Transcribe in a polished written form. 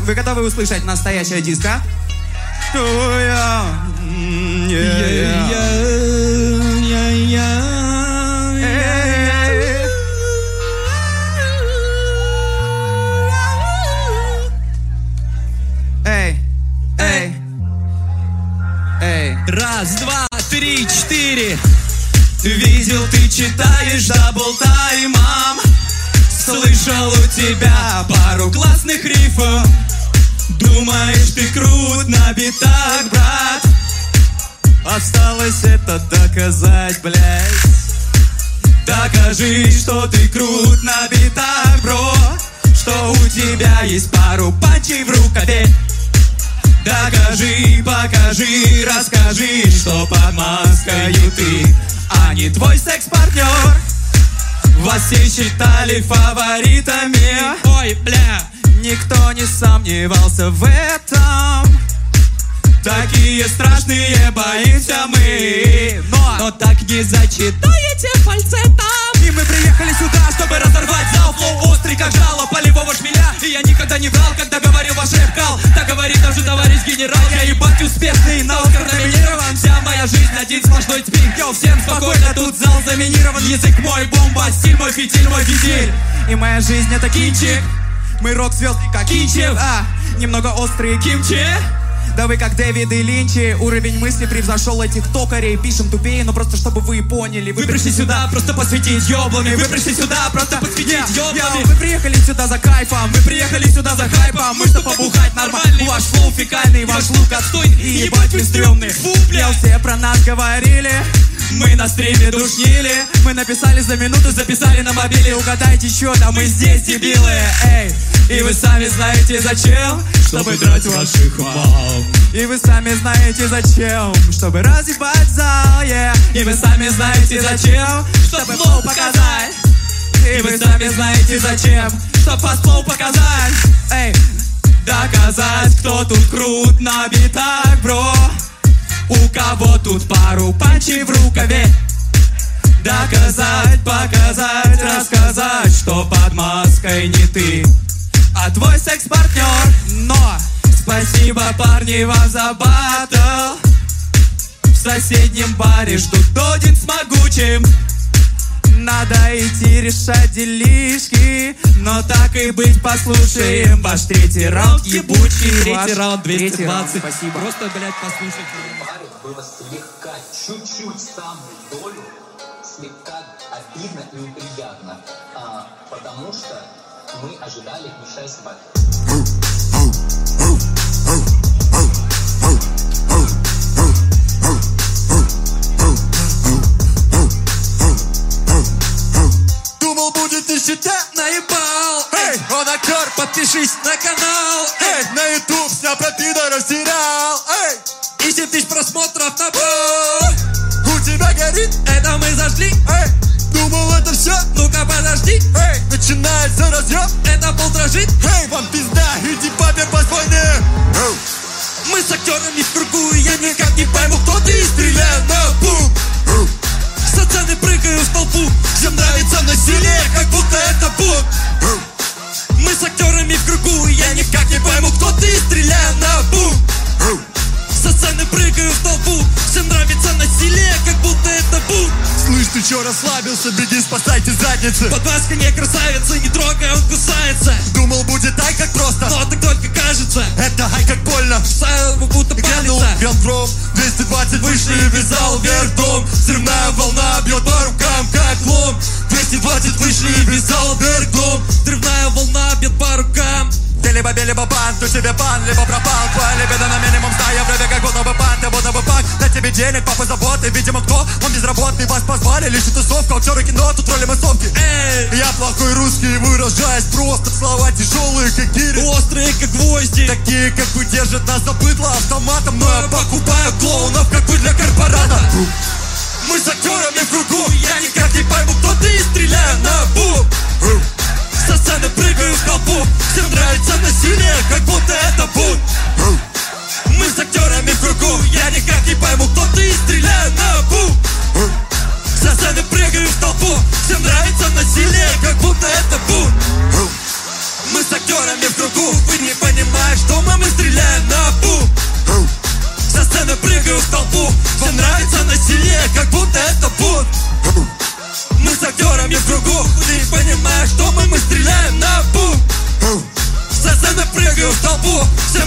Вы готовы услышать настоящее диско? Эй, эй, эй. Раз, два, три, четыре. Видел, ты читаешь даблтаймом. Слышал у тебя пару классных рифов. Думаешь, ты крут на битах, брат? Осталось это доказать, блядь. Докажи, что ты крут на битах, бро. Что у тебя есть пару панчей в рукаве. Докажи, покажи, расскажи, что под маскою ты, а не твой секс-партнер. Вас все считали фаворитами. Ой, бля, никто не сомневался в этом. Такие страшные боимся мы. Но так не зачитаете фальцетом. И мы приехали сюда, чтобы разорвать зал. Флоу острый, как жало полевого шмеля. И я никогда не врал, когда говорил ваш рэп-кал. Так говорит даже товарищ генерал. Я ебать успешный, на Оскар номинирован. Вся моя жизнь один сплошной спинг. Йоу, всем спокойно, тут зал заминирован. Язык мой бомба, стиль мой фитиль, мой визирь. И моя жизнь это кинчик. Мы рок-звезды, как Кинчев. Немного острые кимчи. Да вы как Дэвид и Линчи. Уровень мысли превзошел этих токарей. Пишем тупее, но просто чтобы вы поняли. Вы пришли сюда просто посвятить ёблами. Вы пришли сюда просто посвятить ёблами. Вы приехали сюда за кайфом. Вы приехали сюда за хайпом. Мы что побухать нормально. Ваш флоу фекальный, ваш лук отстойный. И ебать вы стрёмный. Фу, бля, все про нас говорили. Мы на стриме душнили. Мы написали за минуту, записали на мобиле. Угадайте счет, а мы здесь дебилы. Эй, и вы сами знаете зачем. Чтобы драть ваших мам. И вы сами знаете зачем. Чтобы разъебать зал, yeah. И вы сами знаете зачем. Чтобы флоу показать. И вы сами знаете зачем. Чтоб вас флоу показать. Эй, доказать, кто тут крут на битах, бро. У кого тут пару панчей в рукаве. Доказать, показать, рассказать, что под маской не ты, а твой секс-партнер. Но спасибо, парни, вам за баттл. В соседнем баре ждут Додин с могучим. Надо идти решать делишки. Но так и быть, послушаем ваш третий раунд ебучий. Третий раунд 220. Спасибо. Просто, блядь, послушайте. Паре было слегка, чуть-чуть, самую долю, слегка обидно и неприятно, потому что мы ожидали Мишель Сбат. Думал, будет нищета, наебал. Эй, он актер, подпишись на канал. Эй, на YouTube вся про пидоров сериал. Эй, и 7 тысяч просмотров набрал. У тебя горит, это мы зажгли. Эй, думал, это все, ну-ка подожди. Эй, начинается разъем, это пол дрожит. Эй, вам пизда, иди папе позвони. Мы с актерами в кругу, и я никак не пойму, кто ты, и стреляю на бум. Со сцены прыгаю в толпу. Всем нравится насилие, как будто это бунт. Мы с актерами в кругу, и я никак не пойму, кто ты, и стреляю на бум. Со сцены прыгаю в толпу. Всем нравится насилие, как будто это бунт. Слышь, ты чё расслабился? Беги, спасайте задницы. Под маской не красавица, не трогай, он кусается. Думал, будет ай как просто, но так только кажется. Это ай как больно, вставил, будто палится. Гром, 220 вышли и вязал вверх дом. Взрывная волна бьет по рукам, как лом. 220 вышли и вязал вверх дом. Взрывная волна бьет по рукам. Ты либо бей, либо бан, ты себе бан, либо пропал. Твоя либидо на минимум, стая в рыбе, как будто бы пан. Ты будто бы пак, на тебе денег, папа заботы. Видимо, кто? Он безработный, вас позвали, лишь тусовка. Актеры кино, тут роли массовки. Эй, я плохой русский, выражаюсь просто. Слова тяжелые, как гири, острые, как гвозди. Такие, как вы, держат нас за быдло автоматом. Но я покупаю клоунов, как бы для корпората. Мы с актерами в кругу, я никак не пойму, кто ты, и стреляю на бум. Со сцены прыгаю в толпу. Всем нравится насилие, как будто это бунт. Мы с актерами в кругу, я никак не пойму, кто ты, и стреляю на бум. Со сцены прыгаю в толпу. Всем нравится насилие, как будто это бунт. Мы с актерами в кругу, вы не понимаете, прыгаю в толпу. Всем нравится насилие, как будто это бунт. Мы с актерами в кругу, ты не понимаешь, что мы стреляем на бум. Со сцены прыгаю в толпу. Всем